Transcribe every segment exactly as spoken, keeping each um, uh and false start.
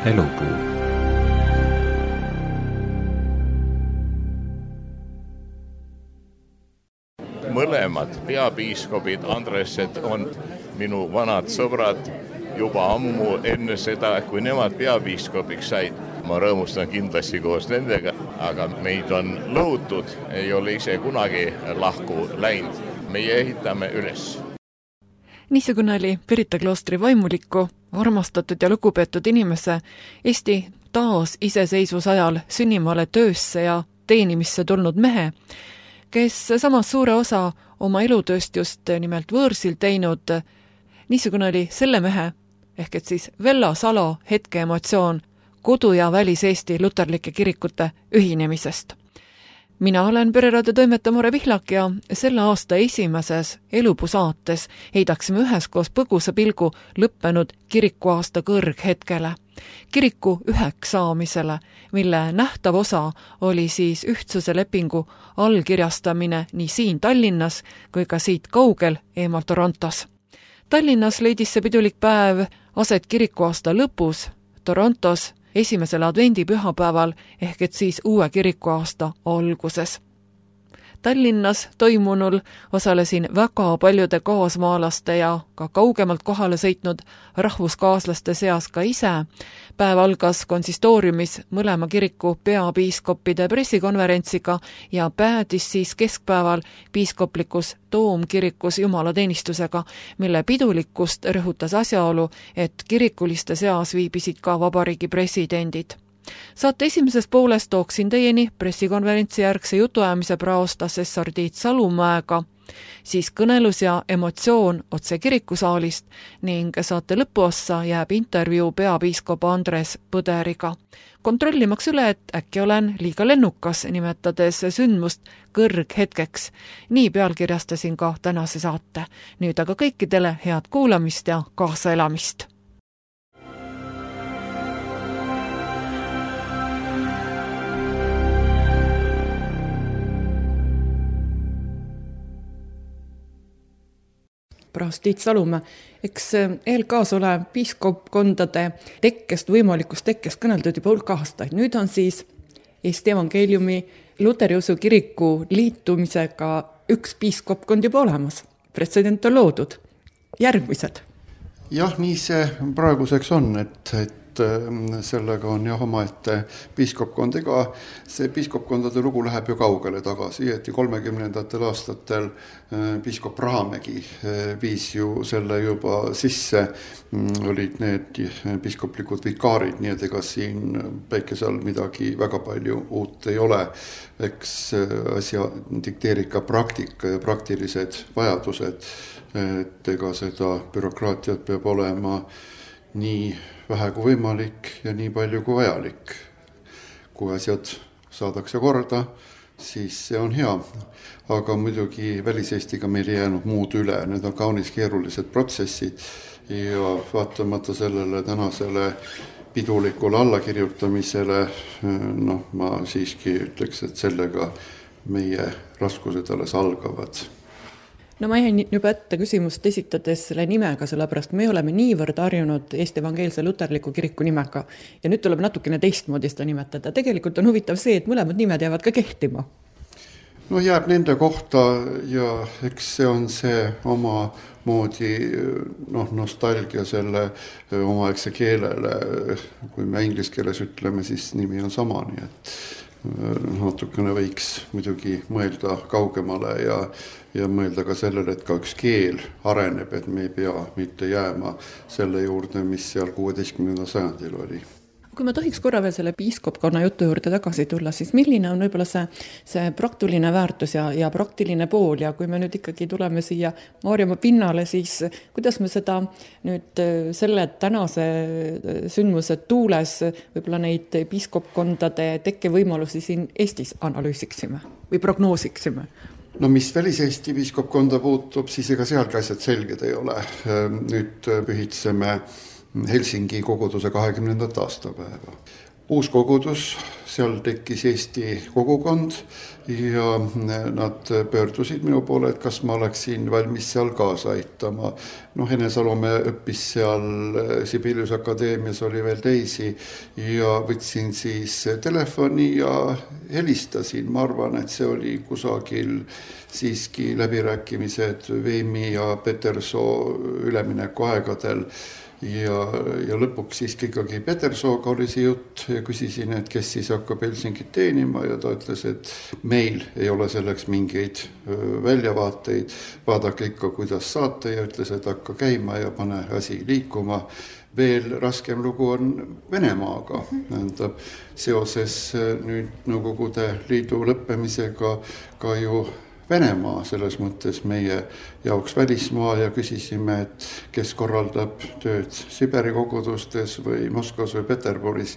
Elupuu. Mõlemad peapiiskopid Andresed on minu vanad sõbrad juba ammu enne seda, kui nemad peapiiskopiks said. Ma rõõmustan kindlasti koos nendega, aga meid on lõhutud, ei ole ise kunagi lahku läinud. Meie ehitame üles. Niisugune oli Pirita kloostri vaimuliku, armastatud ja lugupeetud inimese Eesti taas iseseisvusajal sünnimale töösse ja teenimisse tulnud mehe, kes samas suure osa oma elutööst just nimelt võõrsil teinud. Niisugune oli selle mehe, ehk et siis Vello Salo hetke emotsioon kodu- ja välis-Eesti luterlike kirikute ühinemisest. Mina olen Pereraadio toimetaja Mure Vihlak ja selle aasta esimeses Elupuu saates heidaksime üheskoos põgusa pilgu lõppenud kirikuaasta kõrghetkele. Kiriku üheks saamisele, mille nähtav osa oli siis ühtsuse lepingu allkirjastamine nii siin Tallinnas kui ka siit kaugel eemal Torontos. Tallinnas leidis see pidulik päev aset kirikuaasta lõpus, Torontos esimesel advendipühapäeval ehk et siis uue kirikuaasta alguses. Tallinnas toimunul osalesin väga paljude kaasmaalaste ja ka kaugemalt kohale sõitnud rahvuskaaslaste seas ka ise. Päev algas konsistooriumis mõlema kiriku peapiiskoppide pressikonverentsiga ja päädis siis keskpäeval piiskoplikus Toomkirikus jumalateenistusega, mille pidulikkust rõhutas asjaolu, et kirikuliste seas viibisid ka vabariigi presidendid. Saate esimeses pooles tooksin teieni pressikonverentsi järgse jutuajamise praost assessor Tiit Salumäega, siis kõnelus ja emotsioon otse kirikusaalist ning saate lõpuossa jääb intervjuu peapiiskop Andres Põderiga. Kontrollimaks üle, et äkki olen liiga lennukas, nimetades sündmust kõrghetkeks. Nii pealkirjastasin ka tänase saate. Nüüd aga kõikidele head kuulamist ja kaasaelamist. Praast Tiit Salumäe, eks eelkaas ole piiskopkondade tekkest, võimalikust tekkest kõneldud juba hulk aastaid. Nüüd on siis Eesti Evangeeliumi Luteriusu kiriku liitumisega üks piiskopkond juba olemas. Pretsedent on loodud. Järgmised. Jah, nii see praeguseks on, et, et sellega on jah omaette piiskopkondega. See piiskopkondade lugu läheb ju kaugele tagasi, et kolmekümnendatel aastatel piiskop Rahamägi viis ju selle juba sisse, olid need piiskoplikud vikaarid, nii et ega siin päikese all midagi väga palju uut ei ole. Eks asja dikteerib ka praktika ja praktilised vajadused, et ega seda bürokraatiat peab olema nii vähe kui võimalik ja nii palju kui vajalik. Kui asjad saadakse korda, siis see on hea. Aga muidugi väliseestiga meil ei jäänud muud üle. Need on kaunis keerulised protsessid ja vaatamata sellele tänasele pidulikule allakirjutamisele, noh, ma siiski ütleks, et sellega meie raskused alles algavad. No ma jäin juba ette küsimust esitades selle nimega, sellepärast me oleme niivõrd harjunud Eesti Evangeelse Luterliku kiriku nimega ja nüüd tuleb natukene teistmoodi seda nimetada. Tegelikult on huvitav see, et mõlemad nimed jäävad ka kehtima. No jääb nende kohta ja eks see on see oma moodi noh, nostalgia selle omaaegse keelele. Kui me inglise keeles ütleme, siis nimi on sama, nii et natukene võiks muidugi mõelda kaugemale ja, ja mõelda ka sellele, et ka üks keel areneb, et me ei pea mitte jääma selle juurde, mis seal kuueteistkümnendal sajandil oli. Kui ma tohiks korra veel selle piiskopkonna jutu juurde tagasi tulla, siis milline on võib-olla see, see praktiline väärtus ja, ja praktiline pool ja kui me nüüd ikkagi tuleme siia Maarjamaa pinnale, siis kuidas me seda nüüd selle tänase sündmuse tuules võib-olla neid piiskopkondade tekkevõimalusi siin Eestis analüüsiksime või prognoosiksime? No mis väliseesti piiskopkonda puutub, siis ega sealgi asjad selged ei ole. Nüüd pühitseme Helsingi koguduse kahekümnendat aastapäeva. uus kogudus, seal tekkis Eesti kogukond ja nad pöördusid minu poole, et kas ma oleksin valmis seal kaasa aitama. Noh, Ene Salome õppis seal Sibeliuse Akadeemias, oli veel teisi ja võtsin siis telefoni ja helistasin. Ma arvan, et see oli kusagil siiski läbirääkimised Veimi ja Petersoo ülemineku aegadel. Ja, ja lõpuks siiski ikkagi Petersooga oli see jutt ja küsisin, et kes siis hakkab Helsingit teenima ja ta ütles, et meil ei ole selleks mingeid väljavaateid, vaadake ikka, kuidas saate ja ütles, et hakka käima ja pane asi liikuma. Veel raskem lugu on Venemaaga, tähendab seoses nüüd Nõukogude Liidu lõppemisega ka ju Venemaa selles mõttes meie jaoks välismaa ja küsisime, et kes korraldab tööd Siberi kogudustes või Moskvas või Peterburis.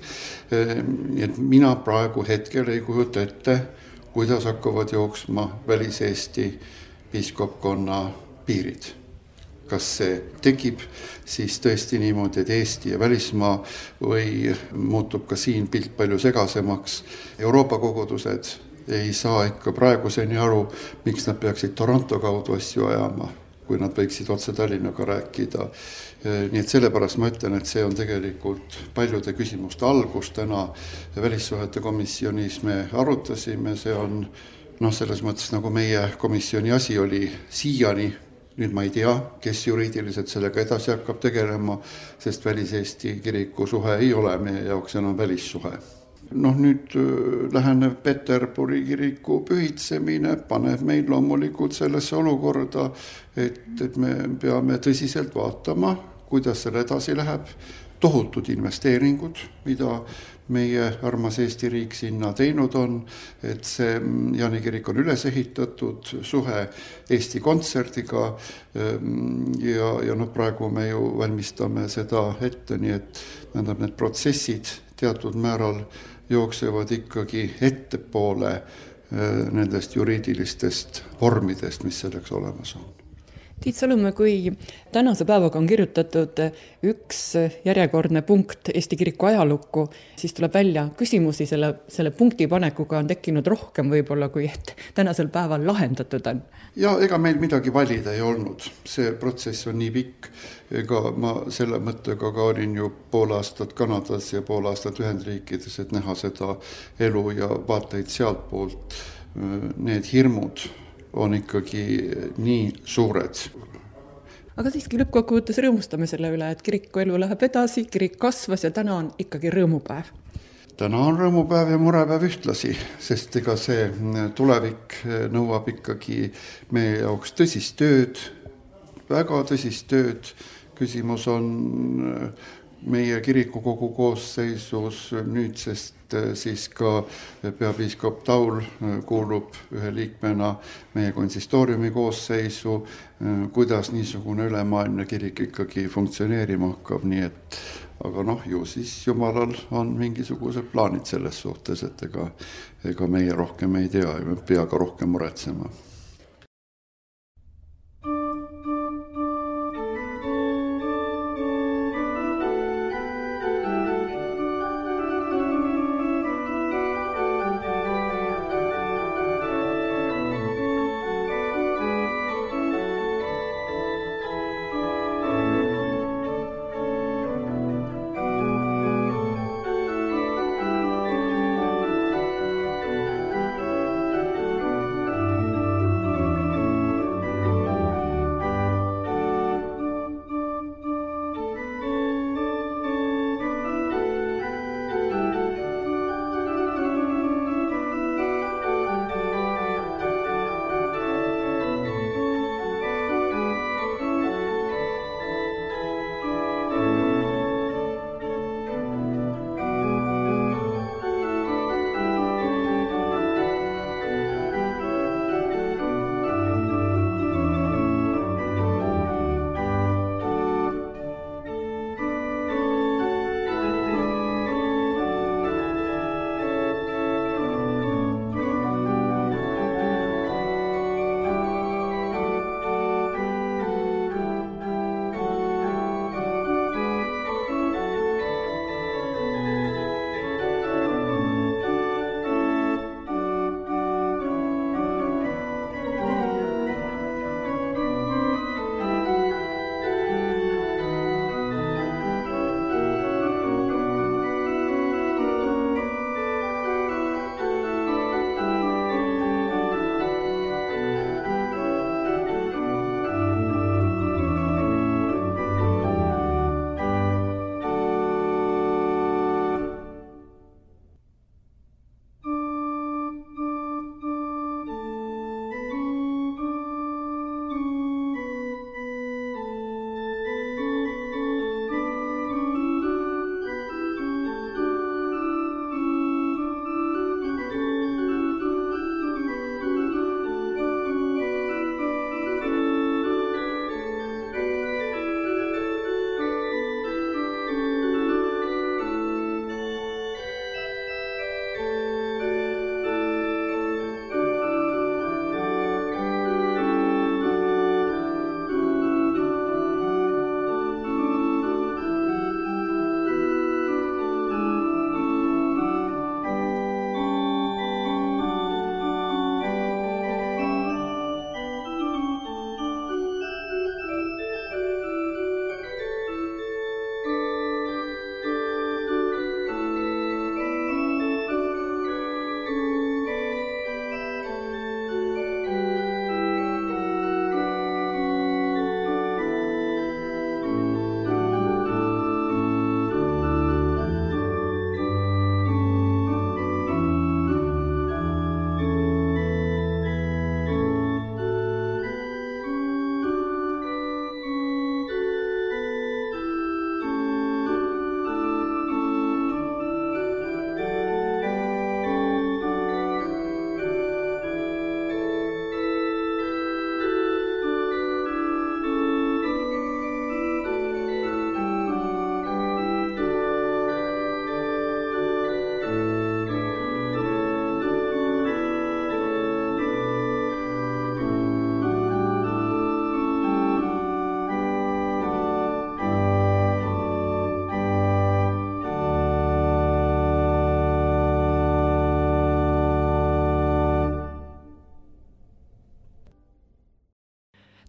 Et mina praegu hetkel ei kujuta ette, kuidas hakkavad jooksma välis-Eesti piiskopkonna piirid. Kas see tekib siis tõesti niimoodi, et Eesti ja välismaa või muutub ka siin pilt palju segasemaks. Euroopa kogudused ei saa ikka praeguseni aru, miks nad peaksid Toronto kaudu asju ajama, kui nad võiksid otse Tallinnaga rääkida. Nii et sellepärast ma ütlen, et see on tegelikult paljude küsimuste algus. Täna välissuhete komisjonis me arutasime, see on noh, selles mõttes nagu meie komisjoni asi oli siiani. Nüüd ma ei tea, kes juriidiliselt sellega edasi hakkab tegelema, sest välis-Eesti kiriku suhe ei ole meie jaoks enam välissuhe. Noh, nüüd lähenev Peterburi kiriku pühitsemine paneb meid loomulikult sellesse olukorda, et, et me peame tõsiselt vaatama, kuidas selle edasi läheb. Tohutud investeeringud, mida meie armas Eesti riik sinna teinud on, et see Jaani kirik on üles ehitatud, suhe Eesti kontserdiga ja, ja noh, praegu me ju valmistame seda ette, nii et tähendab, need protsessid teatud määral jooksevad ikkagi ettepoole nendest juriidilistest vormidest, mis selleks olemas on. Tiit Salumäe, kui tänase päevaga on kirjutatud üks järjekordne punkt Eesti kiriku ajalukku, siis tuleb välja küsimusi selle, selle punkti panekuga on tekkinud rohkem võib-olla, kui et tänasel päeval lahendatud on. Ja ega meil midagi valida ei olnud. See protsess on nii pikk. Ega ma selle mõttega ka olin ju pool aastat Kanadas ja pool aastat Ühendriikides, et näha seda elu ja vaateid sealt poolt. Need hirmud on ikkagi nii suured. Aga siiski lõppkokkuvõttes rõõmustame selle üle, et kiriku elu läheb edasi, kirik kasvas ja täna on ikkagi rõõmupäev. Täna on rõõmupäev ja murepäev ühtlasi, sest ega see tulevik nõuab ikkagi meie jaoks tõsist tööd, väga tõsist tööd. Küsimus on meie kirikukogu koosseisus nüüdsest siis ka peapiiskop Taul kuulub ühe liikmena meie konsistooriumi koosseisu, kuidas niisugune ülemaailmne kirik ikkagi funktsioneerima hakkab, nii et aga noh, ju siis Jumalal on mingisugused plaanid selles suhtes, et ega, ega meie rohkem ei tea ja me pea ka rohkem muretsema.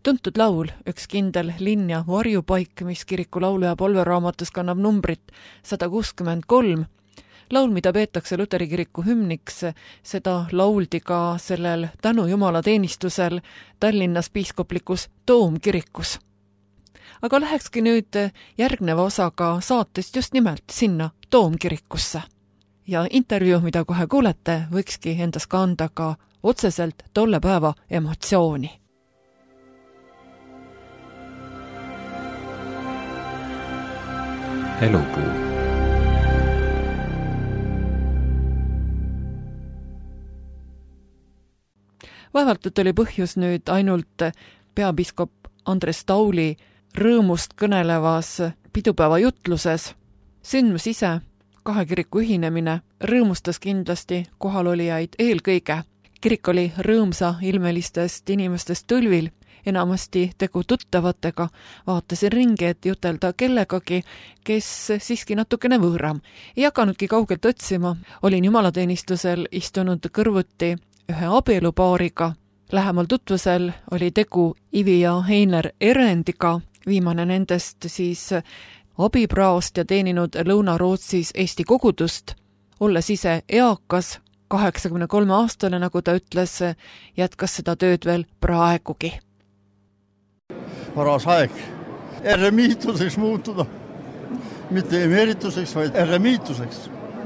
tuntud laul, üks kindel linn ja varjupaik, mis kiriku laulu- ja polveraamatus kannab numbrit sada kuuskümmend kolm. Laul, mida peetakse Luteri kiriku hümniks, seda lauldi ka sellel tänu Jumala teenistusel Tallinnas piiskoplikus Toomkirikus. Aga lähekski nüüd järgneva osaga saatest just nimelt sinna Toomkirikusse. Ja intervjuu, mida kohe kuulete, võikski endas kanda ka otseselt tolle päeva emotsiooni. Elupuu. Vaevaltult oli põhjus nüüd ainult peapiiskop Andres Tauli rõõmust kõnelevas pidupäeva jutluses. Sündmus ise, kahe kiriku ühinemine, rõõmustas kindlasti kohalolijaid eelkõige. Kirik oli rõõmsa ilmelistest inimestest tõlvil, enamasti tegu tuttavatega, vaatasin ringi, et jutelda kellegagi, kes siiski natukene võõram. Ei hakanudki kaugelt otsima, olin jumalateenistusel istunud kõrvuti ühe abielupaariga. Lähemal tutvusel oli tegu Ivi ja Heiner Erendiga, viimane nendest siis abipraost ja teeninud Lõuna-Rootsis Eesti kogudust. Olles ise eakas, kaheksakümne kolme aastane, nagu ta ütles, jätkas seda tööd veel praegugi. Paras aeg eremiituseks muutuda. Mitte emerituseks, vaid eremiituseks.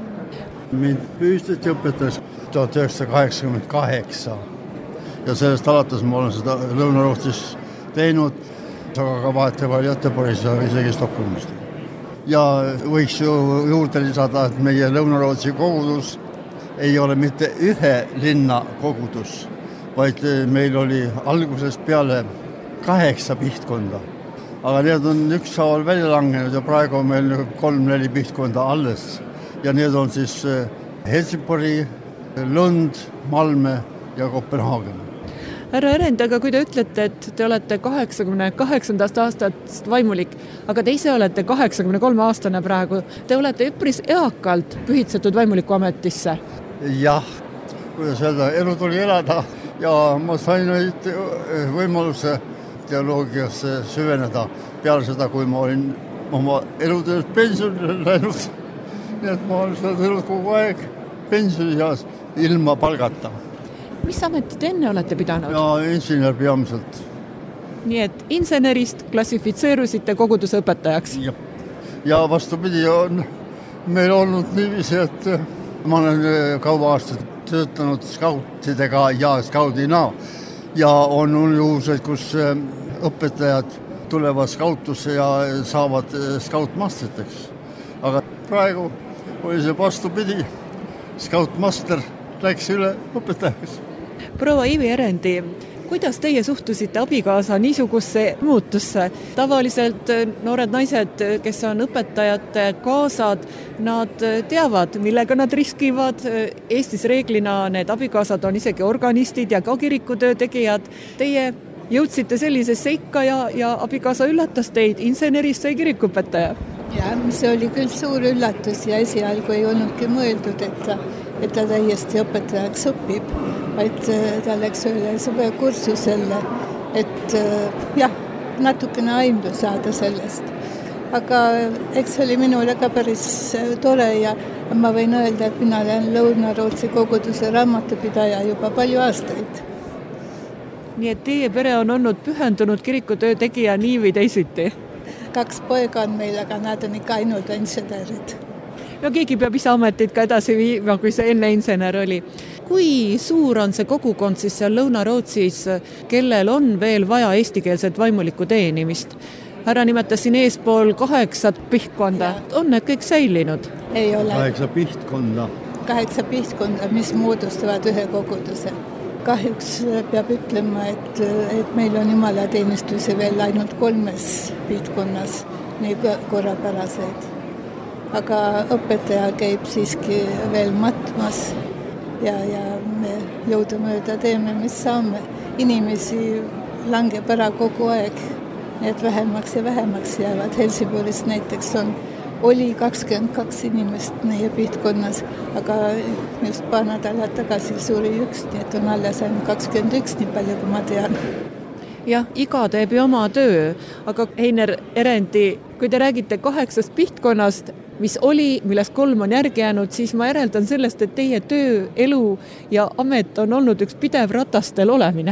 Mind püstiti õpetas tuhat üheksasada kaheksakümmend kaheksa ja sellest alates ma olen seda Lõuna-Rootsis teinud, aga ka vahetevahel Göteborgis ja isegi Stockholmist. Ja võiks ju juurde lisada, et meie Lõuna-Rootsi kogudus ei ole mitte ühe linna kogudus, vaid meil oli algusest peale kaheksa pihtkonda. Aga need on ükshaaval välja langenud ja praegu on meil kolm-neli pihtkonda alles. Ja need on siis Helsingborg, Lund, Malmö ja Kopenhaagen. Härra Erend, aga kui te ütlete, et te olete kaheksakümne kaheksandast aastast vaimulik, aga te ise olete kaheksakümne kolme aastane praegu, te olete üpris eakalt pühitsetud vaimuliku ametisse. Jah, kuidas öelda, elu tuli elada ja ma sain neid võimaluse teoloogiasse süveneda peale seda, kui ma olin oma elutöölt pensionile läinud. Nii et ma olen seda teinud kogu aeg pensionieas ilma palgata. Mis ametit enne olete pidanud? Ja insener peamiselt. Nii et insenerist klassifitseerusite koguduse õpetajaks? Ja, ja vastupidi on meil olnud niiviisi, et ma olen kauba aastat töötanud skautidega ja skaudina ja on juhuseid, kus õpetajad tulevad skautusse ja saavad skautmastriteks. Aga praegu oli see vastupidi. Skautmaster läks üle õpetajaks. Proua Ivi Erendi, kuidas teie suhtusite abikaasa niisugusse muutusse? Tavaliselt noored naised, kes on õpetajate kaasad, nad teavad, millega nad riskivad. Eestis reeglina need abikaasad on isegi organistid ja ka kirikutöö tegijad. Teie jõudsite sellisesse ikka ja, ja abikaasa üllatas teid, insenerist sai kirikupetaja. Ja, see oli küll suur üllatus ja esialgu ei olnudki mõeldud, et ta, et ta täiesti õpetajaks õpib, vaid ta läks üle suvekursusele, et jah, natukene aimdu saada sellest. Aga eks oli minule ka päris tore ja ma võin öelda, et mina olen Lõuna-Rootsi koguduse raamatupidaja juba palju aastaid. Nii et teie pere on olnud pühendunud kirikutöö tegija nii või teisiti? Kaks poega on meil, aga nad on ikka ainult insenerid. No keegi peab ise ametit ka edasi viima, kui see enne insener oli. Kui suur on see kogukond siis seal Lõuna-Rootsis, kellel on veel vaja eestikeelset vaimulikku teenimist? Härra nimetas siin eespool kaheksat pihtkonda. On need kõik säilinud? Ei ole. Kaheksa pihtkonda. Kaheksa pihtkonda, mis moodustavad ühe koguduse. Kahjuks peab ütlema, et, et meil on jumalateenistusi veel ainult kolmes pihtkonnas, nii korrapäraseid. Aga õpetaja käib siiski veel matmas ja, ja me jõudumööda teeme, mis saame. Inimesi langeb ära kogu aeg, nii et vähemaks ja vähemaks jäävad. Helsingborgis näiteks on oli kakskümmend kaks inimest meie pihtkonnas, aga just paar nädalat tagasi suri üks, nii et on alles ainult kakskümmend üks, nii palju kui ma tean. jah, iga teeb ju oma töö, aga Heiner Erendi, kui te räägite kaheksast pihtkonnast, mis oli, millest kolm on järgi jäänud, siis ma järeldan sellest, et teie töö, elu ja amet on olnud üks pidev ratastel olemine.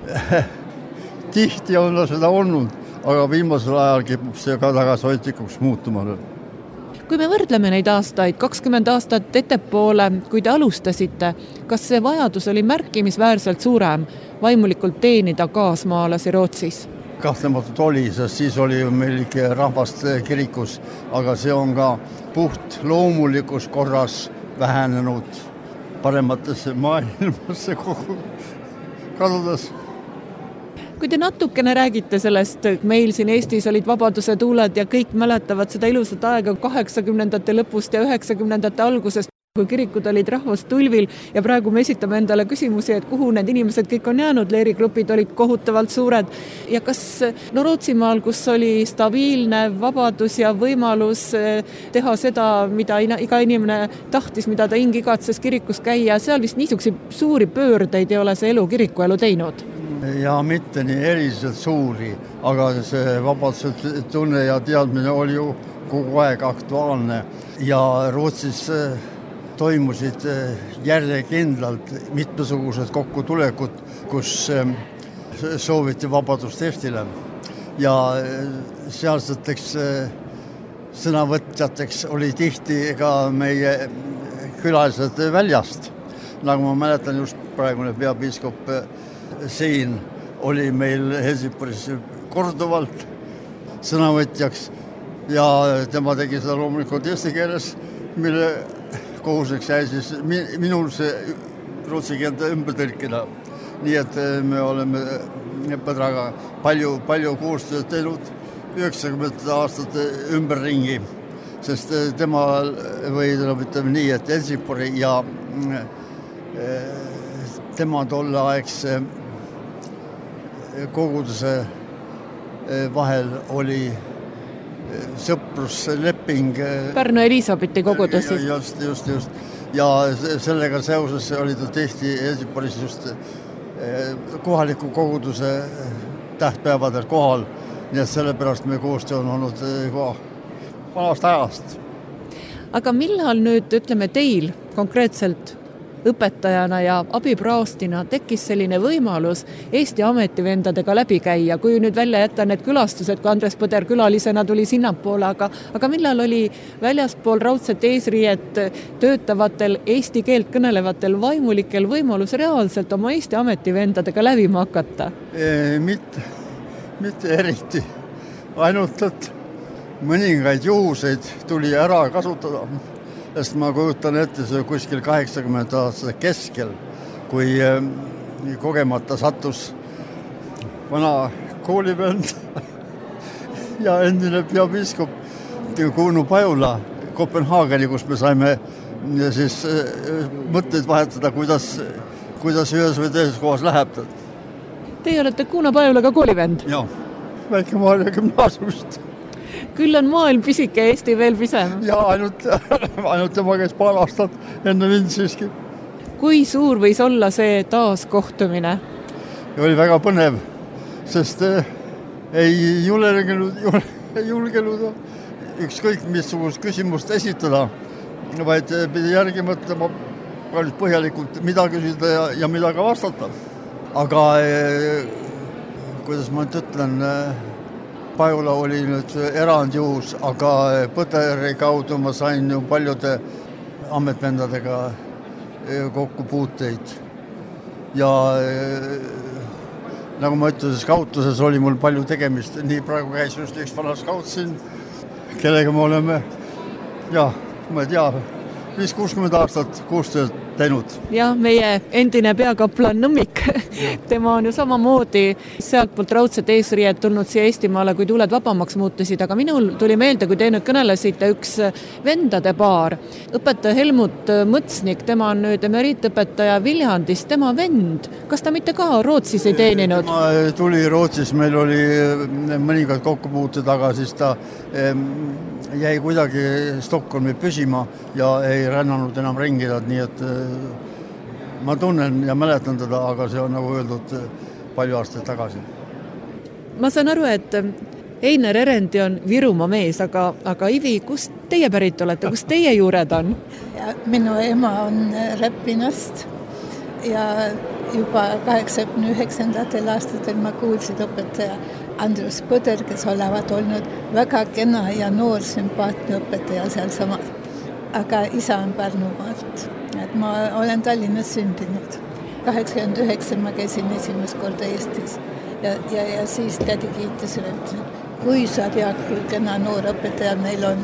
Tihti on seda olnud, aga viimasel ajal kipub see ka tagasihoidlikuks muutuma. Kui me võrdleme neid aastaid, kakskümmend aastat ettepoole, kui te alustasite, kas see vajadus oli märkimisväärselt suurem vaimulikult teenida kaasmaalasi Rootsis? Kahtlematult oli, sest siis oli ju meil ikka rahvast kirikus, aga see on ka puht loomulikus korras vähenenud parematesse maailmasse kogu kadudes. Kui te natukene räägite sellest, meil siin Eestis olid vabaduse tuuled ja kõik mäletavad seda ilusat aega kaheksakümnendate lõpust ja üheksakümnendate algusest, kui kirikud olid rahvastulvil ja praegu me esitame endale küsimusi, et kuhu need inimesed kõik on jäänud, leerigrupid olid kohutavalt suured ja kas no Rootsimaal, kus oli stabiilne vabadus ja võimalus teha seda, mida iga inimene tahtis, mida ta hing igatses kirikus käia, seal vist niisuguseid suuri pöördeid ei ole see elu kirikuelu teinud? Ja mitte nii eriliselt suuri, aga see vabaduse tunne ja teadmine oli ju kogu aeg aktuaalne ja Rootsis toimusid järjekindlalt mitmesugused kokkutulekud, kus sooviti vabadust Eestile ja sealseteks sõnavõtjateks oli tihti ka meie külalised väljast. Nagu ma mäletan, just praegune peapiiskop siin oli meil Helsingoris korduvalt sõnavõtjaks ja tema tegi seda loomulikult eesti keeles, mille kohuseks jäi siis minul see rootsi keelde ümber tõlkida. Nii et me oleme Pedraga palju, palju koostööd teinud üheksakümnendate aastate ümberringi, sest tema või ütleme nii, et Helsingori ja tema tolleaegse koguduse vahel oli sõprusleping. Pärnu Elisabethi kogudus. Just, just, just. Ja sellega seoses oli ta tihti Helsingoris just kohaliku koguduse tähtpäevadel kohal. Nii et sellepärast me koostöö on olnud vanast ajast. Aga millal nüüd, ütleme teil konkreetselt õpetajana ja abipraostina tekkis selline võimalus Eesti ametivendadega läbi käia, kui nüüd välja jätta need külastused, kui Andres Põder külalisena tuli sinnapoole, aga, aga millal oli väljaspool raudset eesriiet töötavatel eesti keelt kõnelevatel vaimulikel võimalus reaalselt oma Eesti ametivendadega läbima hakata? E, mitte, mitte eriti. Ainult, et mõningaid juhuseid tuli ära kasutada. Sest ma kujutan ette see kuskil kaheksakümmend aastase keskel, kui kogemata sattus vana koolivend ja endine peapiiskop Kuunu Pajula Kopenhaageni, kus me saime siis mõtteid vahetada, kuidas, kuidas ühes või teises kohas läheb. Teie olete Kuunu Pajulaga koolivend? Jah, Väike-Maarja gümnaasiumist. Küll on maailm pisike, Eesti veel pisem. Ja ainult, ainult tema käis paar aastat enne mind siiski. Kui suur võis olla see taaskohtumine? Ja oli väga põnev, sest ei julgenud, ei julgenud ükskõik missugust küsimust esitada, vaid pidi järgi mõtlema palju põhjalikult, mida küsida ja, ja mida ka vastata. Aga kuidas ma nüüd ütlen, Pajula oli nüüd erandjuhus, aga Põderi kaudu ma sain ju paljude ametvendadega kokku puuteid. Ja nagu ma ütlesin, skautuses oli mul palju tegemist. Nii praegu käis just üks vana skaut siin, kellega me oleme, jah, ma ei tea, viis kuuskümmend aastat koostööd teinud. Ja meie endine peakaplan Nõmmik, tema on ju samamoodi sealt poolt raudset eesriiet tulnud siia Eestimaale, kui tuuled vabamaks muutusid, aga minul tuli meelde, kui te nüüd kõnelesite, üks vendade paar. Õpetaja Helmut Mõtsnik, tema on nüüd emeriitõpetaja Viljandis, tema vend, kas ta mitte ka Rootsis ei teeninud? Tema tuli Rootsis, meil oli mõningad kokkupuuted, aga siis ta jäi kuidagi Stockholmi püsima ja ei rännanud enam ringida, nii et ma tunnen ja mäletan teda, aga see on nagu öeldud palju aastaid tagasi. ma saan aru, et Einar Erendi on Virumaa mees, aga, aga Ivi, kust teie pärit olete, kust teie juured on? Ja minu ema on Räpinast ja juba kaheksakümne üheksandatel aastatel ma kuulsin õpetaja Andrus Põder, kes olevat olnud väga kena ja noor sümpaatne õpetaja seal sama. Aga isa on Pärnumaalt. Et ma olen Tallinnas sündinud. kaheksakümmend üheksa ma käisin esimest korda Eestis ja, ja, ja siis tädi kiitis üle, kui sa tead, kui kena noor õpetaja meil on.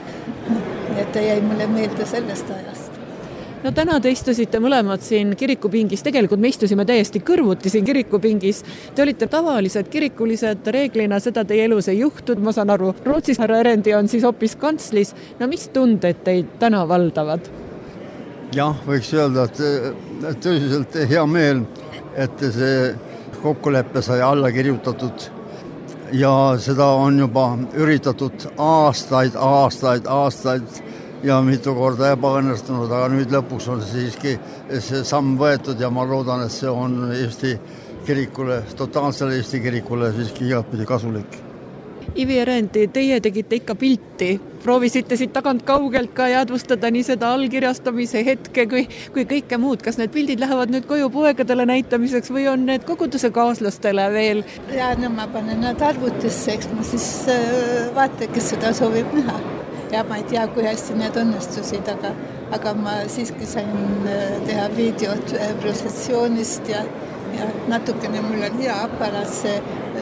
Et ta jäi mulle meelde sellest ajast. No täna te istusite mõlemad siin kirikupingis, tegelikult me istusime täiesti kõrvuti siin kirikupingis. Te olite tavalised kirikulised, reeglina seda teie elus ei juhtud, ma saan aru. Rootsis härra Erendi on siis hoopis kantslis. No mis tunded teid täna valdavad? Jah, võiks öelda, et tõsiselt hea meel, et see kokkuleppe sai alla kirjutatud ja seda on juba üritatud aastaid, aastaid, aastaid ja mitu korda ebaõnnestunud, aga nüüd lõpuks on siiski see samm võetud ja ma loodan, et see on Eesti kirikule, totaalsele Eesti kirikule siiski igatpidi kasulik. Ivi Erendi, teie tegite ikka pilti, proovisite siit tagant kaugelt ka jäädvustada nii seda allkirjastamise hetke kui, kui kõike muud. Kas need pildid lähevad nüüd koju poegadele näitamiseks või on need koguduse kaaslastele veel? Ja no ma panen nad arvutisse, eks ma siis vaata, kes seda soovib näha. Ja ma ei tea, kui hästi need õnnestusid, aga, aga ma siiski sain teha videot protsessioonist ja, ja natukene mul on hea aparaat, see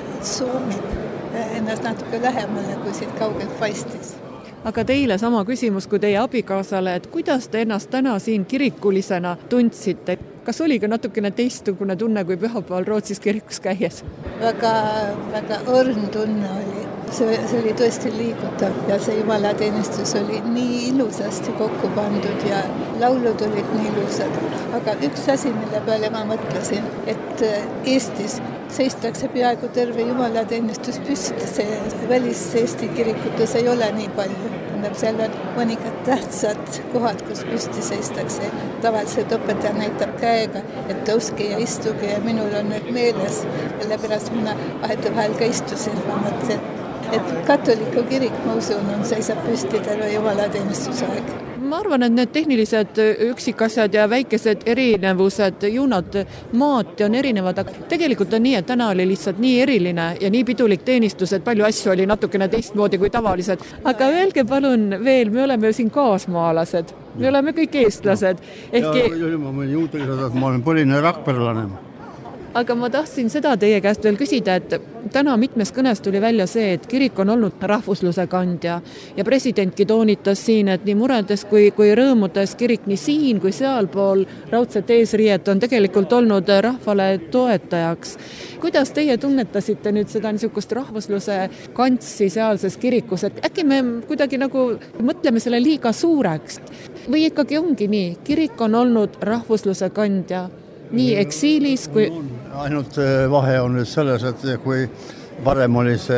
zoomib ennast natuke lähemale, kui siit kaugelt paistis. Aga teile sama küsimus kui teie abikaasale, et kuidas te ennast täna siin kirikulisena tundsite? Kas oli ka natukene teistsugune tunne kui pühapäeval Rootsis kirikus käies? Väga, väga õrn tunne oli. See, see oli tõesti liigutav ja see jumalateenistus oli nii ilusasti kokku pandud ja laulud olid nii ilusad. Aga üks asi, mille peale ma mõtlesin, et Eestis seistakse peaaegu terve jumalateenistus püsti, see välis Eesti kirikutes ei ole nii palju. Seal on mõningad tähtsad kohad, kus püsti seistakse. Tavaliselt õpetaja näitab käega, et tõuske ja istuge ja minul on need meeles. Sellepärast mina vahetevahel ka istusin, ma mõtlen, et katoliku kirik, ma usun, on seisab püsti terve jumalateenistuse aeg. Ma arvan, et need tehnilised üksikasjad ja väikesed erinevused, ju nad maati on erinevad, aga tegelikult on nii, et täna oli lihtsalt nii eriline ja nii pidulik teenistus, et palju asju oli natukene teistmoodi kui tavalised. Aga öelge palun veel, me oleme siin kaasmaalased, me oleme kõik eestlased. Ehkki... Ja, ma võin juurde lisada, et ma olen põline rakverlane. Aga ma tahtsin seda teie käest veel küsida, et täna mitmes kõnes tuli välja see, et kirik on olnud rahvusluse kandja ja presidentki toonitas siin, et nii muredes kui, kui rõõmudes kirik nii siin kui sealpool raudset eesriiet on tegelikult olnud rahvale toetajaks. Kuidas teie tunnetasite nüüd seda niisugust rahvusluse kantsi sealses kirikus, et äkki me kuidagi nagu mõtleme selle liiga suureks või ikkagi ongi nii, kirik on olnud rahvusluse kandja nii eksiilis kui... Ainult vahe on nüüd selles, et kui varem oli see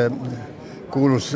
kuulus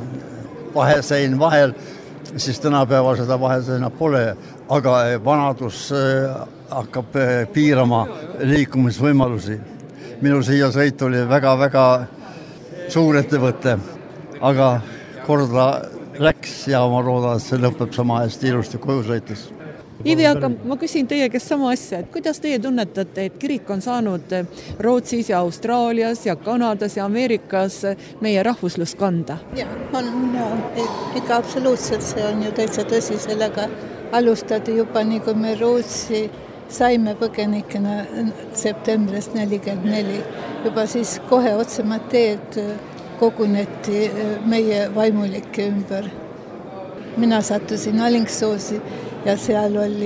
vahesein vahel, siis tänapäeval seda vaheseina pole, aga vanadus hakkab piirama liikumisvõimalusi. Minu siia sõit oli väga-väga suur ettevõte, aga korda läks ja ma loodan, et see lõpeb sama hästi ilusti koju sõites. Ivi, aga ma küsin teie käest sama asja, et kuidas teie tunnetate, et kirik on saanud Rootsis ja Austraalias ja Kanadas ja Ameerikas meie rahvuslust kanda? Ja, on, ikka absoluutselt, see on ju täitsa tõsi, sellega alustati juba nii, kui me Rootsi saime põgenikena septembris nelikümmend neli. Juba siis kohe otsemad teed koguneti meie vaimulike ümber. Mina sattusin Alingsoosi ja seal oli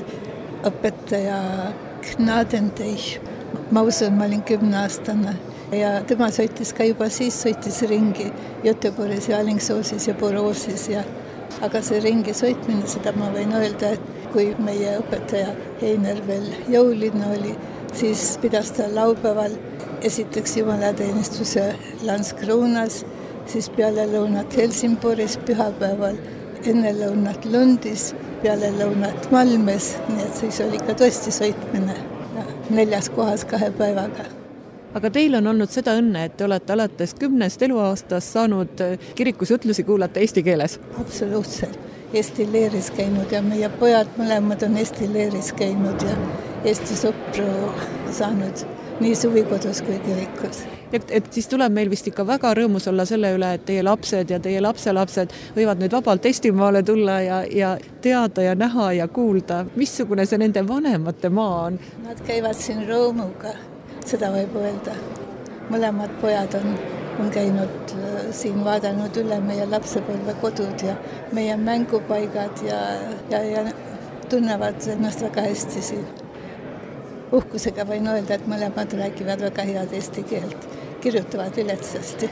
õpetaja Gnadenteich. Ma usun, ma olin kümneaastane ja tema sõitis ka juba siis, sõitis ringi Göteborgis ja Alingsoosis ja Boroosis. Ja, aga see ringi sõitmine, seda ma võin öelda, et kui meie õpetaja Heiner veel jõuline oli, siis pidas ta laupäeval esiteks jumalateenistuse Landskronas, siis peale lõunat Helsingboris, pühapäeval enne lõunat Lundis, peale lõunat Malmes, nii et siis oli ka tõesti sõitmine neljas kohas kahe päevaga. aga teil on olnud seda õnne, et te olete alates kümnest eluaastast saanud kirikus jutlusi kuulata eesti keeles. Absoluutselt. Eesti leeris käinud ja meie pojad mõlemad on Eesti leeris käinud ja Eesti sõpru saanud nii suvikodus kui kirikus. Et, et siis tuleb meil vist ikka väga rõõmus olla selle üle, et teie lapsed ja teie lapselapsed võivad nüüd vabalt Eestimaale tulla ja, ja teada ja näha ja kuulda, missugune see nende vanemate maa on. Nad käivad siin rõõmuga, seda võib öelda. Mõlemad pojad on, on käinud siin vaadanud üle meie lapsepõlvekodud ja meie mängupaigad ja, ja, ja tunnevad ennast väga hästi siin. Uhkusega võin öelda, et mõlemad räägivad väga head eesti keelt, kirjutavad viletsasti.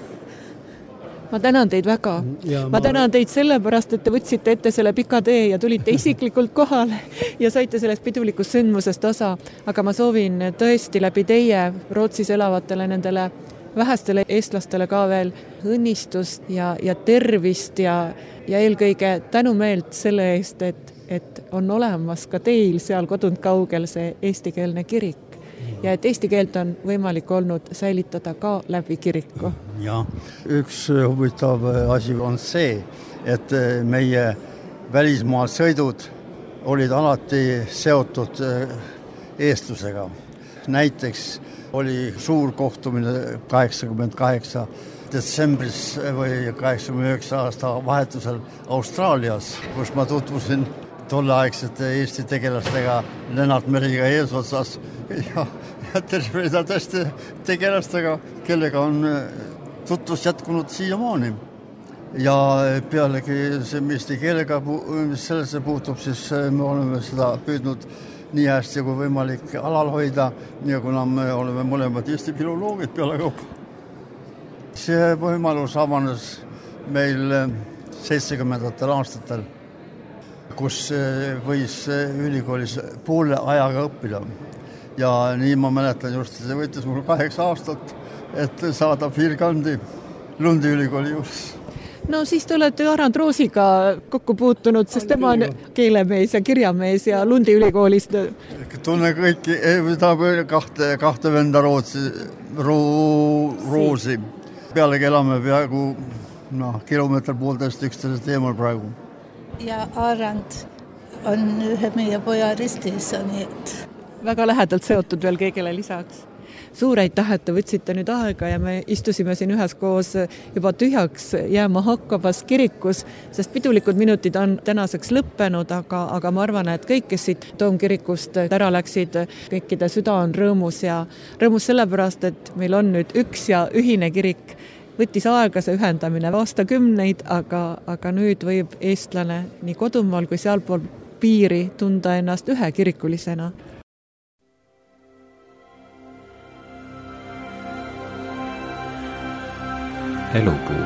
Ma tänan teid väga. Ja ma... ma tänan teid sellepärast, et te võtsite ette selle pika tee ja tulite isiklikult kohale ja saite sellest pidulikust sündmusest osa. Aga ma soovin tõesti läbi teie Rootsis elavatele nendele vähestele eestlastele ka veel õnnistust ja, ja tervist ja, ja eelkõige tänumeelt selle eest, et, et on olemas ka teil seal kodunt kaugel see eestikeelne kirik ja et eesti keelt on võimalik olnud säilitada ka läbi kiriku. Ja, üks huvitav asi on see, et meie välismaal sõidud olid alati seotud eestlusega. Näiteks oli suur kohtumine kaheksakümmend kaheksa detsembris või kaheksakümne üheksa aasta vahetusel Austraalias, kus ma tutvusin tolleaegsete Eesti tegelastega Lennart Meriga eesotsas ja, ja terve tõesti tegelastega, kellega on tutvus jätkunud siiamaani. Ja pealegi see eesti keelega, mis sellesse puutub, siis me oleme seda püüdnud nii hästi kui võimalik alal hoida, ja kuna me oleme mõlemad Eesti filoloogid peale kaupa. See võimalus avanes meil seitsekümnendatel aastatel, kus võis ülikoolis poole ajaga õppida. Ja nii ma mäletan just, see võttis mul kaheksa aastat, et saada Fiirkandi Lundi ülikooli juures. No siis te olete Arand Roosiga kokku puutunud, sest tema on keelemees ja kirjamees ja Lundi ülikoolist. Tunne kõiki, kahte, kahte venda Rootsi, roo, Roosi. Pealegi elame peaaegu no, kilomeeter poolteist üksteisest eemal praegu. Ja Arand on ühe meie poja ristis, nii et... Väga lähedalt seotud veel keegele lisaks. Suur aitäh, et te võtsite nüüd aega ja me istusime siin üheskoos juba tühjaks jääma hakkavas kirikus, sest pidulikud minutid on tänaseks lõppenud, aga, aga ma arvan, et kõik, kes siit Toomkirikust ära läksid, kõikide süda on rõõmus ja rõõmus sellepärast, et meil on nüüd üks ja ühine kirik. Võttis aega see ühendamine aastakümneid, aga, aga nüüd võib eestlane nii kodumaal kui sealpool piiri tunda ennast ühe kirikulisena. Elupuu.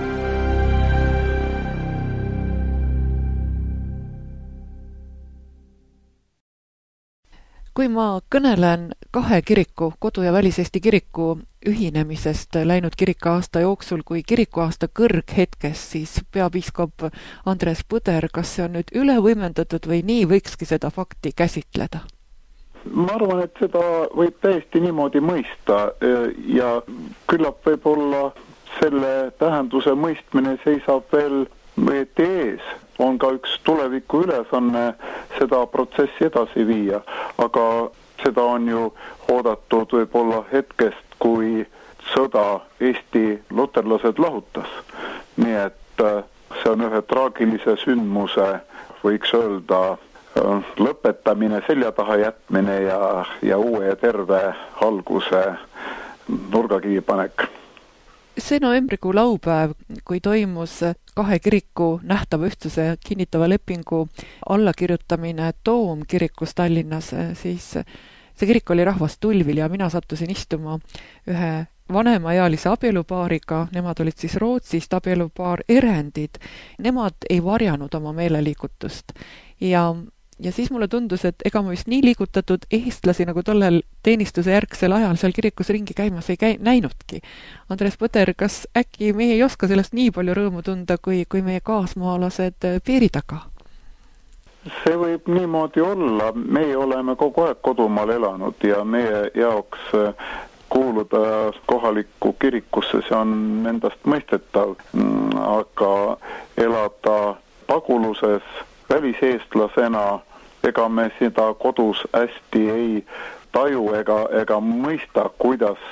Kui ma kõnelen kahe kiriku, kodu- ja väliseesti kiriku ühinemisest läinud kirikuaasta jooksul kui kirikuaasta kõrghetkes, siis peapiiskop Andres Põder, kas see on nüüd üle võimendatud või nii võikski seda fakti käsitleda? Ma arvan, et seda võib täiesti niimoodi mõista ja küllap võib olla selle tähenduse mõistmine seisab veel meeti ees. On ka üks tuleviku ülesanne seda protsessi edasi viia, aga seda on ju oodatud võib-olla hetkest, kui sõda Eesti luterlased lahutas. Nii et see on ühe traagilise sündmuse, võiks öelda, lõpetamine, selja taha jätmine ja, ja uue ja terve alguse nurgakivi panek. See novembrikuu laupäev, kui toimus kahe kiriku nähtava ühtsuse kinnitava lepingu allakirjutamine Toomkirikus Tallinnas, siis see kirik oli rahvast tulvil ja mina sattusin istuma ühe vanemaealise abielupaariga, nemad olid siis Rootsist abielupaar Erendid. Nemad ei varjanud oma meeleliigutust ja Ja siis mulle tundus, et ega ma vist nii liigutatud eestlasi nagu tollel teenistuse järgsel ajal seal kirikus ringi käimas ei käi, näinudki. Andres Põder, kas äkki meie ei oska sellest nii palju rõõmu tunda, kui, kui meie kaasmaalased piiri taga? See võib niimoodi olla. Meie oleme kogu aeg kodumaal elanud ja meie jaoks kuuluda kohalikku kirikusse, see on endast mõistetav, aga elada paguluses väliseestlasena, ega me seda kodus hästi ei taju ega, ega mõista, kuidas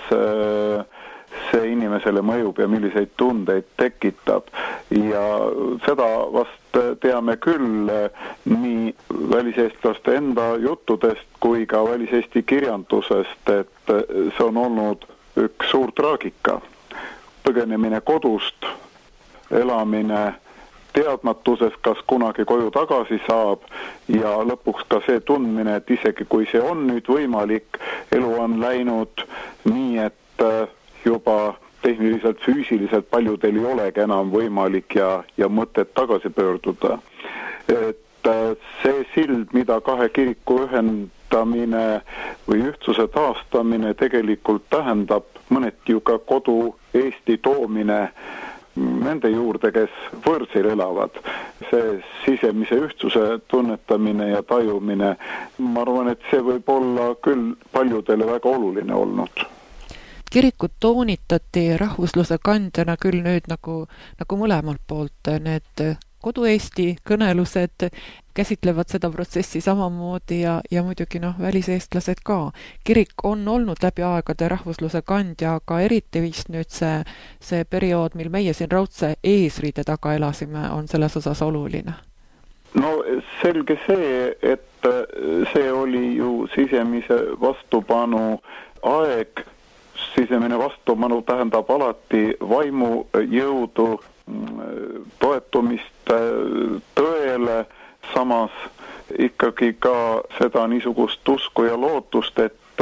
see inimesele mõjub ja milliseid tundeid tekitab. Ja seda vast teame küll nii väliseestlaste enda juttudest kui ka väliseesti kirjandusest, et see on olnud üks suur traagika. Põgenemine kodust, elamine teadmatuses, kas kunagi koju tagasi saab ja lõpuks ka see tundmine, et isegi kui see on nüüd võimalik, elu on läinud nii, et juba tehniliselt, füüsiliselt paljudel ei olegi enam võimalik ja, ja mõtet tagasi pöörduda. Et see sild, mida kahe kiriku ühendamine või ühtsuse taastamine tegelikult tähendab, mõneti ju ka kodu Eesti toomine nende juurde, kes võõrsil elavad. See sisemise ühtsuse tunnetamine ja tajumine, ma arvan, et see võib olla küll paljudele väga oluline olnud. Kirikut toonitati rahvusluse kandjana küll nüüd nagu, nagu mõlemalt poolt. Need kodu-Eesti kõnelused käsitlevad seda protsessi samamoodi ja, ja muidugi noh, väliseestlased ka. Kirik on olnud läbi aegade rahvusluse kandja, aga eriti vist nüüd see, see periood, mil meie siin raudse eesriide taga elasime, on selles osas oluline. No selge see, et see oli ju sisemise vastupanu aeg. Sisemine vastupanu tähendab alati vaimu jõudu, toetumist tõele, samas ikkagi ka seda niisugust usku ja lootust, et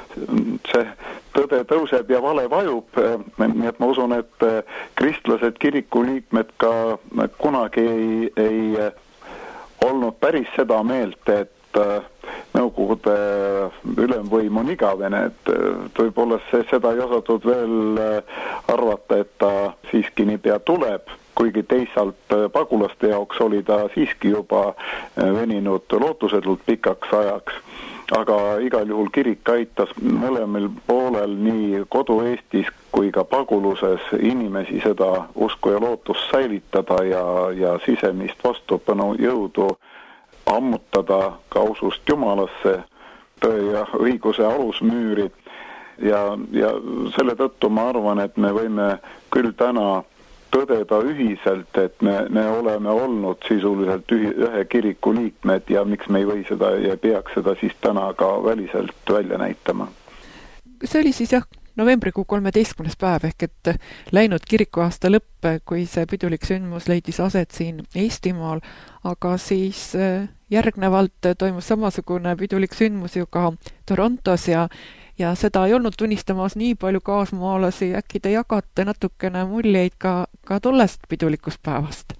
see tõde tõuseb ja vale vajub. Nii et ma usun, et kristlased kirikuliikmed ka kunagi ei, ei olnud päris seda meelt, et Nõukogude ülemvõim on igavene, et võib-olla see, seda ei osatud veel arvata, et ta siiski niipea tuleb, kuigi teisalt pagulaste jaoks oli ta siiski juba veninud lootusetult pikaks ajaks. Aga igal juhul kirik aitas mõlemal poolel nii kodu-Eestis kui ka paguluses inimesi seda usku ja lootust säilitada ja, ja sisemist vastupanu jõudu ammutada ka usust Jumalasse, tõe ja õiguse alusmüüri ja, ja selle tõttu ma arvan, et me võime küll täna tõdeda ühiselt, et me, me oleme olnud sisuliselt ühi, ühe kiriku liikmed ja miks me ei või seda ja peaks seda siis täna ka väliselt välja näitama. See oli siis jah, novembrikuu kolmeteistkümnes päev ehk et läinud kirikuaasta lõpp, kui see pidulik sündmus leidis aset siin Eestimaal, aga siis järgnevalt toimus samasugune pidulik sündmus ju ka Torontos ja, ja seda ei olnud tunnistamas nii palju kaasmaalasi, äkki te jagate natukene muljeid ka, ka tollest pidulikust päevast?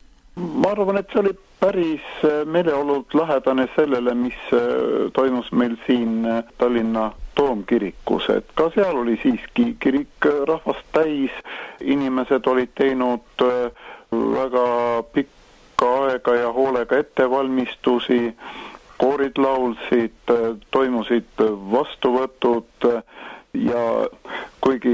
Ma arvan, et see oli päris meeleolult lähedane sellele, mis toimus meil siin Tallinna Toomkirikus, et ka seal oli siiski kirik rahvast täis, inimesed olid teinud väga pikka aega ja hoolega ettevalmistusi, koorid laulsid, toimusid vastuvõtud ja kuigi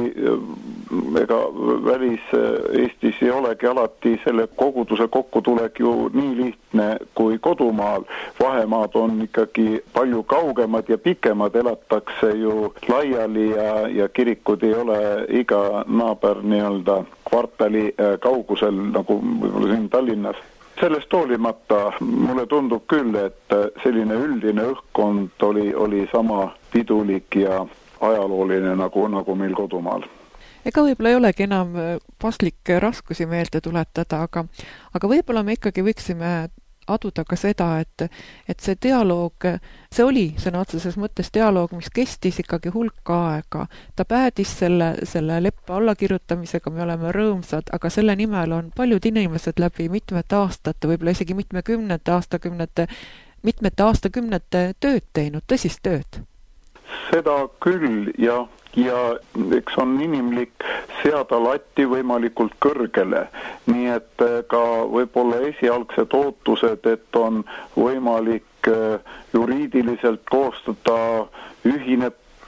ega välis Eestis ei olegi alati selle koguduse kokkutulek ju nii lihtne kui kodumaal. Vahemaad on ikkagi palju kaugemad ja pikemad, elatakse ju laiali ja, ja kirikud ei ole iga naaber nii-öelda kvartali kaugusel nagu võib-olla siin Tallinnas. Sellest hoolimata mulle tundub küll, et selline üldine õhkkond oli, oli sama pidulik ja ajalooline nagu, nagu meil kodumaal. Ega võib-olla ei olegi enam paslik raskusi meelde tuletada, aga, aga võib-olla me ikkagi võiksime aduda ka seda, et, et see dialoog, see oli sõna otseses mõttes dialoog, mis kestis ikkagi hulka aega. Ta päädis selle, selle leppe allakirjutamisega, me oleme rõõmsad, aga selle nimel on paljud inimesed läbi mitmete aastate, võib-olla isegi mitmekümnete aastakümnete, mitmete aastakümnete tööd teinud, tõsist tööd. Seda küll ja, ja eks on inimlik seada latti võimalikult kõrgele, nii et ka võib-olla esialgsed ootused, et on võimalik juriidiliselt koostada ühine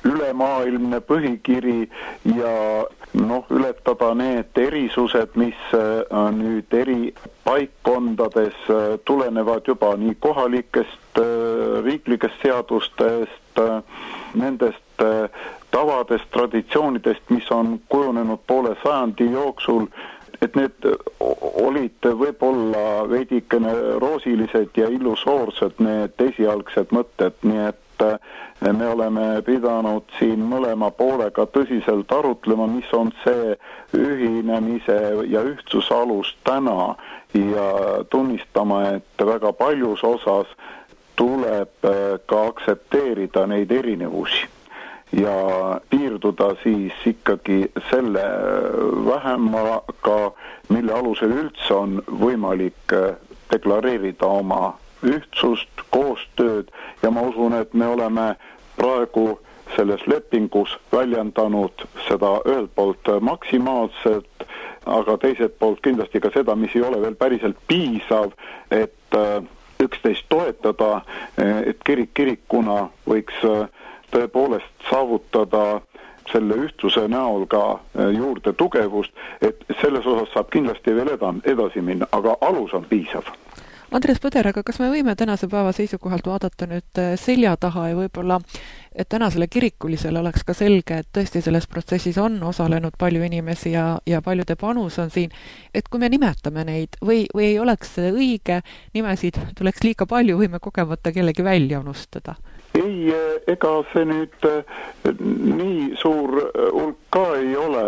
ülemaailmne põhikiri ja noh, ületada need erisused, mis nüüd eri paikkondades tulenevad juba nii kohalikest riiklikest seadustest, nendest tavadest, traditsioonidest, mis on kujunenud poole sajandi jooksul, et need olid võib-olla veidikene roosilised ja illusoorsed, need esialgsed mõtted, nii et me oleme pidanud siin mõlema poolega tõsiselt arutlema, mis on see ühinemise ja ühtsuse alus täna ja tunnistama, et väga paljus osas tuleb ka aktsepteerida neid erinevusi ja piirduda siis ikkagi selle vähemaga, mille alusel üldse on võimalik deklareerida oma ühtsust, koostööd ja ma usun, et me oleme praegu selles lepingus väljendanud seda ühelt poolt maksimaalselt, aga teiselt poolt kindlasti ka seda, mis ei ole veel päriselt piisav, et üksteist toetada, et kirik kirikuna võiks tõepoolest saavutada selle ühtsuse näol ka juurde tugevust, et selles osas saab kindlasti veel edasi minna, aga alus on piisav. Andres Põder, aga kas me võime tänase päeva seisukohalt vaadata nüüd selja taha ja võib-olla, et tänasele kirikulisele oleks ka selge, et tõesti selles protsessis on osalenud palju inimesi ja, ja paljude panus on siin, et kui me nimetame neid või, või ei oleks see õige, nimesid tuleks liiga palju, võime kogemata kellegi välja unustada? Ei, ega see nüüd nii suur hulk ka ei ole,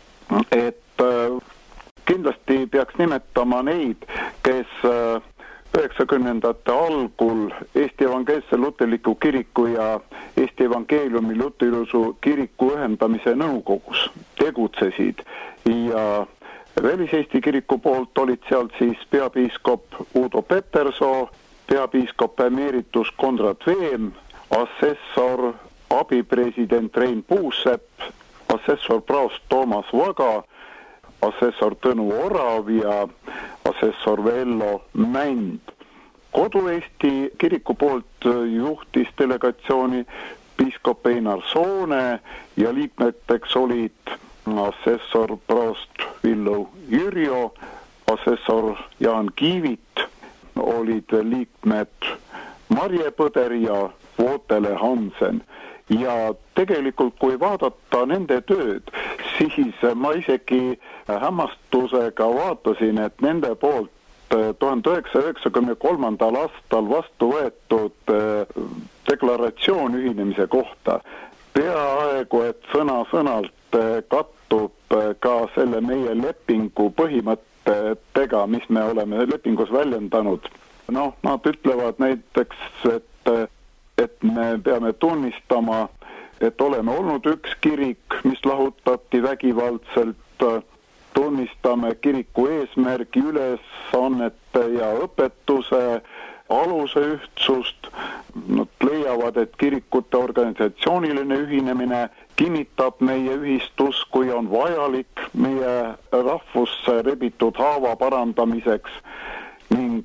et kindlasti peaks nimetama neid, kes üheksakümnendate algul Eesti Evangeelse Luterliku Kiriku ja Eesti Evangeeliumi Luteriusu Kiriku ühendamise nõukogus tegutsesid ja Välis-Eesti kiriku poolt olid seal siis peapiiskop Udo Petersoo, peapiiskop emeritus Konrad Veem, assessor abipresident Rein Puusepp, assessor praost Toomas Vaga, assessor Tõnu Orav ja assessor Vello Mänd. Kodu-Eesti kiriku poolt juhtis delegatsiooni piiskop Einar Soone ja liikmeteks olid assessor praost Villu Jürjo, assessor Jaan Kiivit, olid liikmed Marje Põder ja Vootele Hansen. Ja tegelikult, kui vaadata nende tööd, siis ma isegi hämmastusega vaatasin, et nende poolt tuhande üheksasaja üheksakümne kolmandal aastal vastu võetud deklaratsioon ühinemise kohta peaaegu, et sõna-sõnalt kattub ka selle meie lepingu põhimõttega, mis me oleme lepingus väljendanud. Noh, nad ütlevad näiteks, et et me peame tunnistama, et oleme olnud üks kirik, mis lahutati vägivaldselt, tunnistame kiriku eesmärgi, ülesannete ja õpetuse aluse ühtsust. Nad leiavad, et kirikute organisatsiooniline ühinemine kinnitab meie ühistus, kui on vajalik meie rahvusse rebitud haava parandamiseks ning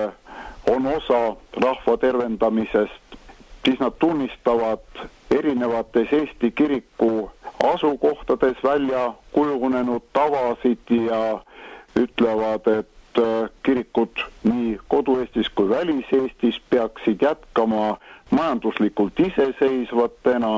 on osa rahva tervendamisest. Siis nad tunnistavad erinevates Eesti kiriku asukohtades välja kujunenud tavasid ja ütlevad, et kirikud nii Kodu-Eestis kui Välis-Eestis peaksid jätkama majanduslikult iseseisvatena,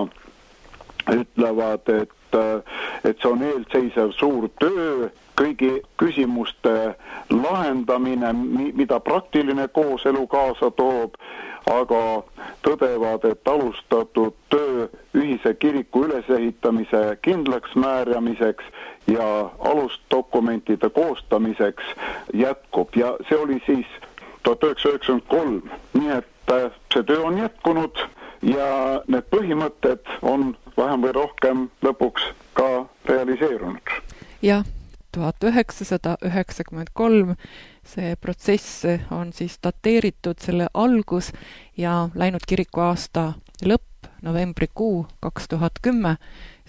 ütlevad, et, et see on eelseisev suur töö, kõigi küsimuste lahendamine, mida praktiline kooselu kaasa toob, aga tõdevad, et alustatud töö ühise kiriku ülesehitamise kindlaks määramiseks ja alusdokumentide koostamiseks jätkub. Ja see oli siis tuhat üheksasada üheksakümmend kolm. Nii et see töö on jätkunud ja need põhimõtted on vähem või rohkem lõpuks ka realiseerunud. Jah, tuhat üheksasada üheksakümmend kolm, see protsess on siis dateeritud selle algus ja läinud kiriku aasta lõpp, novembrikuu kaks tuhat kümme,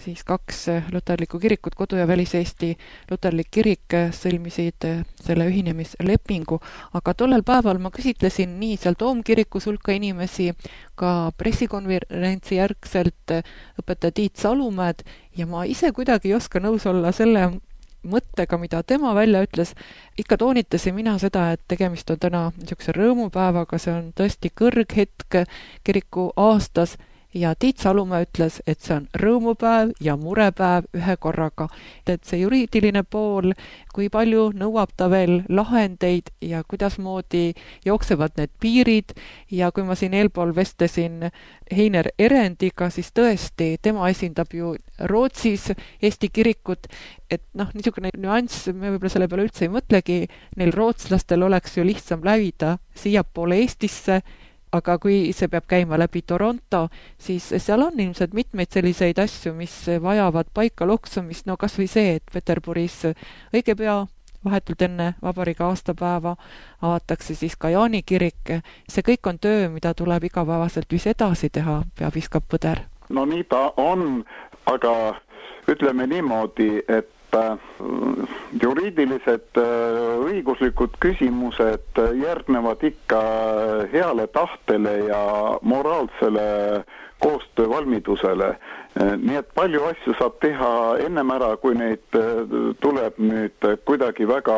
siis kaks luterlikku kirikut, Kodu- ja Välis-Eesti luterlik kirik sõlmisid selle ühinemislepingu, aga tollel päeval ma küsitlesin nii seal Toomkirikus hulka inimesi, ka pressikonverentsi järgselt õpetaja Tiit Salumäed ja ma ise kuidagi ei oska nõus olla selle mõttega, mida tema välja ütles. Ikka toonitasin mina seda, et tegemist on täna niisuguse rõõmupäevaga, see on tõesti kõrghetk kiriku aastas ja Tiit Salumäe ütles, et see on rõõmupäev ja murepäev ühe korraga. Et see juriidiline pool, kui palju nõuab ta veel lahendeid ja kuidasmoodi jooksevad need piirid ja kui ma siin eelpool vestlesin Heiner Erendiga, siis tõesti, tema esindab ju Rootsis Eesti kirikut, et noh, niisugune nüanss, me võib-olla selle peale üldse ei mõtlegi, neil rootslastel oleks ju lihtsam lävida siiapoole Eestisse, aga kui see peab käima läbi Toronto, siis seal on ilmselt mitmeid selliseid asju, mis vajavad paika loksumist, no kas või see, et Peterburis õige pea, vahetult enne vabariigi aastapäeva, avatakse siis ka Jaani kirik. See kõik on töö, mida tuleb igapäevaselt vis edasi teha, peapiiskop Põder. No nii ta on, aga ütleme niimoodi, et juriidilised õiguslikud küsimused järgnevad ikka heale tahtele ja moraalsele koostöövalmidusele. Nii et palju asju saab teha ennem ära, kui neid tuleb nüüd kuidagi väga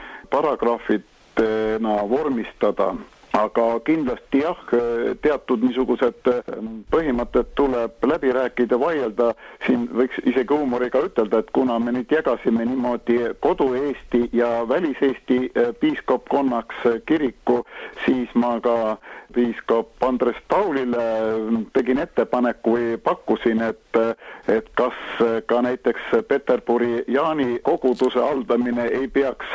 paragrahvidena vormistada. Aga kindlasti jah, teatud niisugused põhimõtted tuleb läbi rääkida, vaielda. Siin võiks isegi huumoriga ütelda, et kuna me nüüd jagasime niimoodi Kodu-Eesti ja Välis-Eesti piiskopkonnaks kiriku, siis ma ka piiskop Andres Taulile tegin ettepaneku või pakkusin, et, et kas ka näiteks Peterburi Jaani koguduse haldamine ei peaks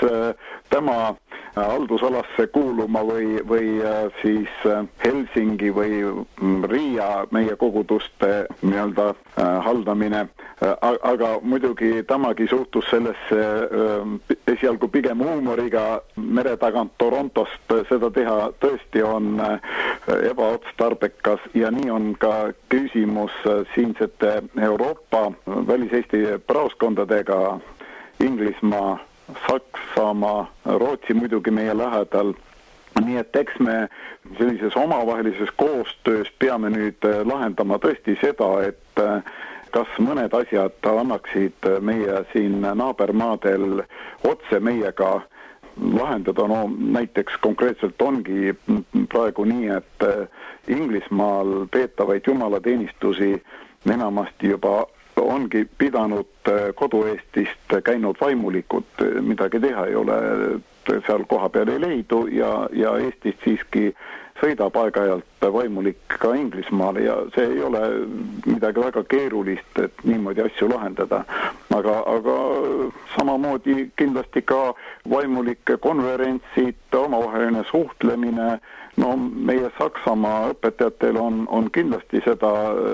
tema haldusalasse kuuluma või, või siis Helsingi või Riia meie koguduste nii-öelda haldamine. Aga muidugi tamagi suhtus sellesse esialgu pigem huumoriga mere tagant Torontost seda teha tõesti on ebaotstarbekas ja nii on ka küsimus siinsete Euroopa väliseesti praoskondadega Inglismaa, Saksamaa, Rootsi muidugi meie lähedal. Nii et eks me sellises omavahelises koostöös peame nüüd lahendama tõesti seda, et kas mõned asjad annaksid meie siin naabermaadel otse meiega lahendada. No näiteks konkreetselt ongi praegu nii, et Inglismaal peetavaid jumalateenistusi enamasti juba ongi pidanud Kodu-Eestist käinud vaimulikud, midagi teha ei ole, seal koha peal ei leidu ja, ja Eestist siiski sõidab aeg-ajalt vaimulik ka Inglismaale ja see ei ole midagi väga keerulist, et niimoodi asju lahendada. Aga, aga samamoodi kindlasti ka vaimulike konverentsid, omavaheline suhtlemine, no meie Saksamaa õpetajatel on, on kindlasti seda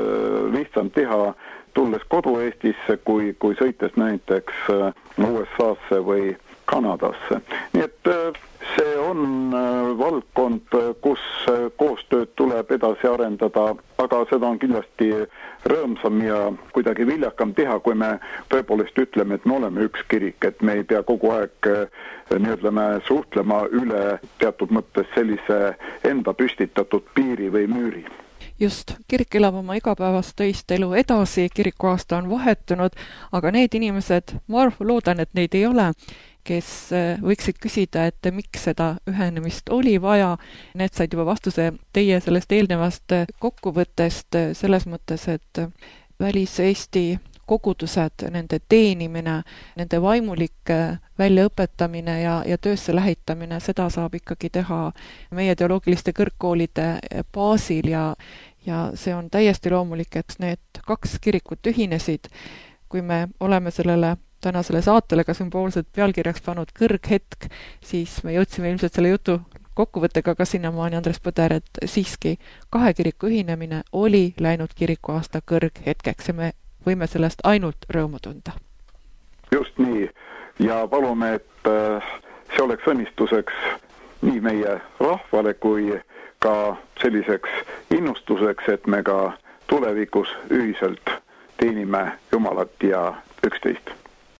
lihtsam teha tulles Kodu-Eestisse, kui, kui sõites näiteks U S A-sse või Kanadasse. Nii et see on valdkond, kus koostööd tuleb edasi arendada, aga seda on kindlasti rõõmsam ja kuidagi viljakam teha, kui me tõepoolest ütleme, et me oleme üks kirik, et me ei pea kogu aeg nii-ütleme suhtlema üle teatud mõttes sellise enda püstitatud piiri või müüri. Just, kirik elab oma igapäevast töist elu edasi, kirikuaasta on vahetunud, aga need inimesed, ma loodan, et neid ei ole, kes võiksid küsida, et miks seda ühenemist oli vaja. Need said juba vastuse teie sellest eelnevast kokkuvõttest selles mõttes, et Välis-Eesti kogudused, nende teenimine, nende vaimulike väljaõpetamine ja, ja töösse lähetamine, seda saab ikkagi teha meie teoloogiliste kõrgkoolide baasil ja, ja see on täiesti loomulik, et need kaks kirikut ühinesid. Kui me oleme sellele tänasele saatele ka sümboolselt pealkirjaks pannud kõrghetk, siis me jõudsime ilmselt selle jutu kokkuvõttega ka sinnamaani, Andres Põder, et siiski kahe kiriku ühinemine oli läinud kirikuaasta kõrghetkeks ja me võime sellest ainult rõõmu tunda. Just nii ja palume, et see oleks õnnistuseks nii meie rahvale kui ka selliseks innustuseks, et me ka tulevikus ühiselt teenime Jumalat ja üksteist.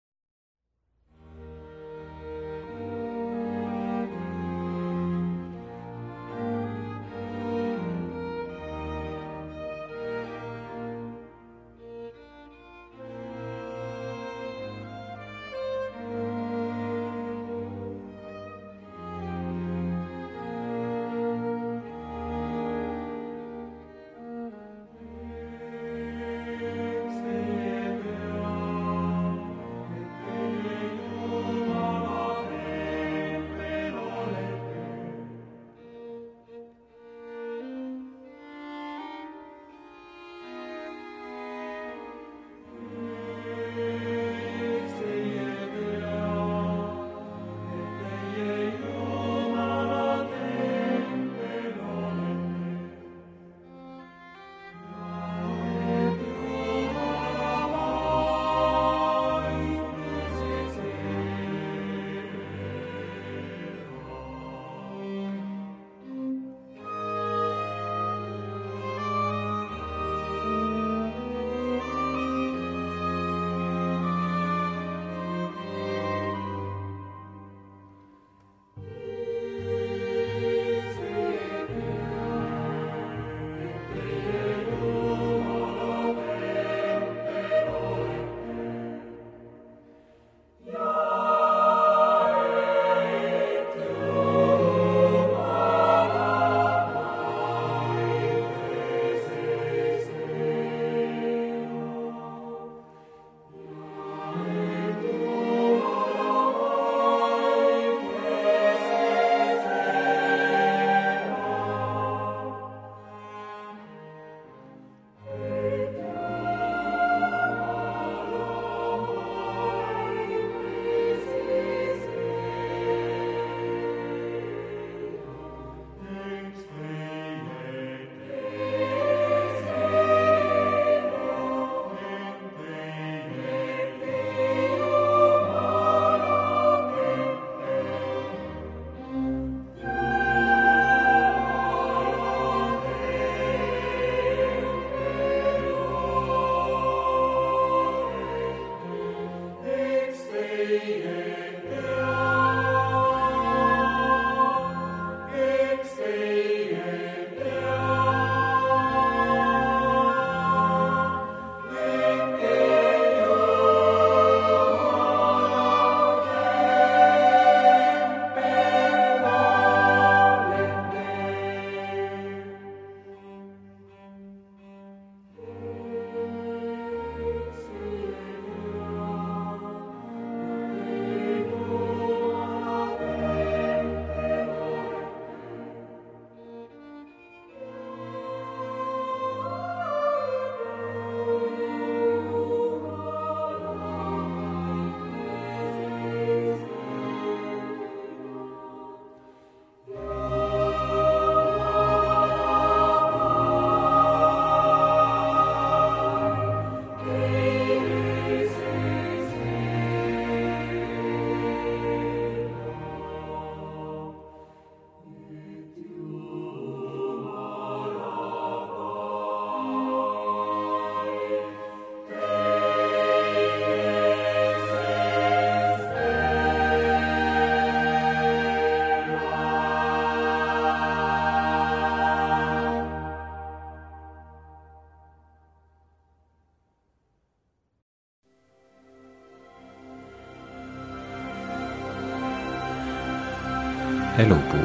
elupuu.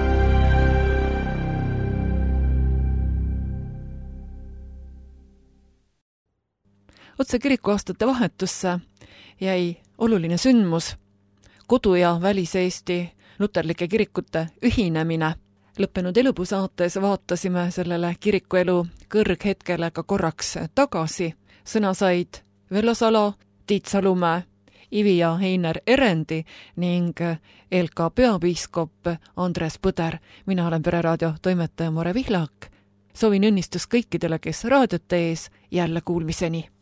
Otse kirikuaastate vahetusse jäi oluline sündmus, kodu- ja välis-Eesti luterlike kirikute ühinemine. Lõppenud elupuu saates vaatasime sellele kirikuelu kõrghetkele ka korraks tagasi. Sõna said Vello Salo, Tiit Salumäe, Ivi ja Heiner Erendi ning L K peapiiskop Andres Põder. Mina olen Pereraadio toimetaja Mare Vihlak. Soovin õnnistus kõikidele, kes raadiot ees, jälle kuulmiseni.